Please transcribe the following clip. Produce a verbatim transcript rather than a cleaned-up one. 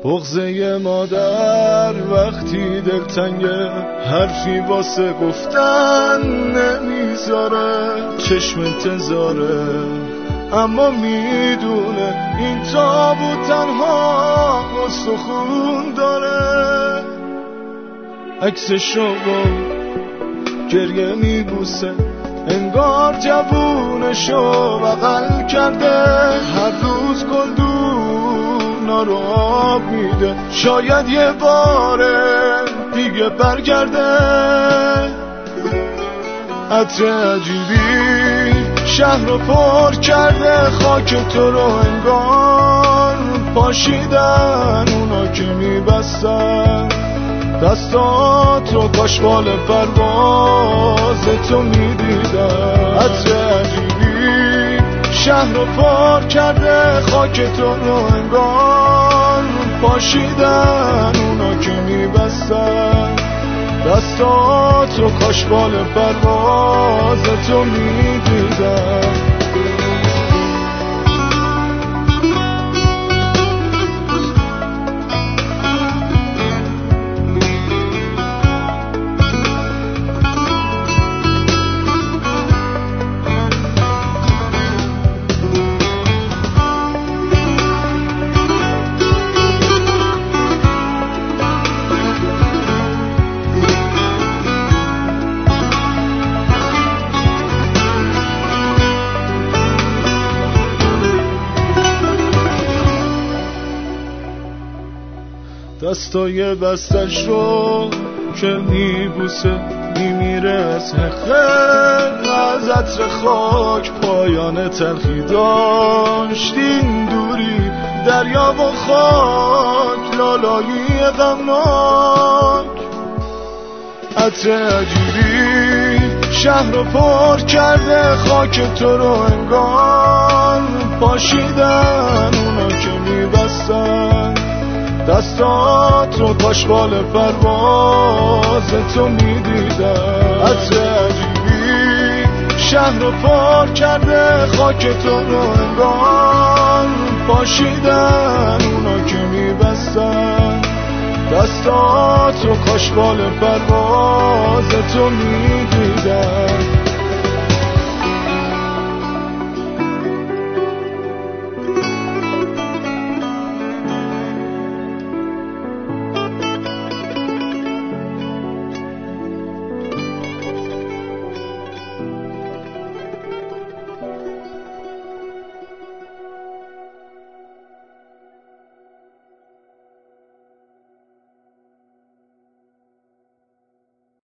بغضه مادر وقتی دلتنگه، حرفی واسه گفتن نمیذاره، چشم انتظاره اما میدونه این تابوت تنها استخون داره. عکسشو با گریه میبوسه، انگار جوونشو بغل کرده، هر روز گلدونا رو آب میده، شاید یه باره دیگه برگرده. عطر عجیبی شهر رو پر کرده، خاک تو رو انگار پاشیدن اونا که میبستن دستات رو، کاشبال پرواز تو میدیدن. عطر عجیبی شهر رو پر کرده، خاک تو رو انگار پاشیدن اونا که میبستن دستات رو، کاشبال پرواز تو میدیدن. دستای بستش رو که میبوسه، میمیره از حقه، از عطر خاک پایان تلخی داشت این دوری، دریا و خاک لالایی غمناک. عطر عجیبی شهر رو پر کرده، خاک تو رو انگار پاشیدن اونا که میبستن دستات رو، کاشبال پرواز تو میدیدن. عطر عجیبی شهر رو پر کرده، خاک تو رو انگار پاشیدن اونا که میبستن دستات رو، کاشبال پرواز تو میدیدن.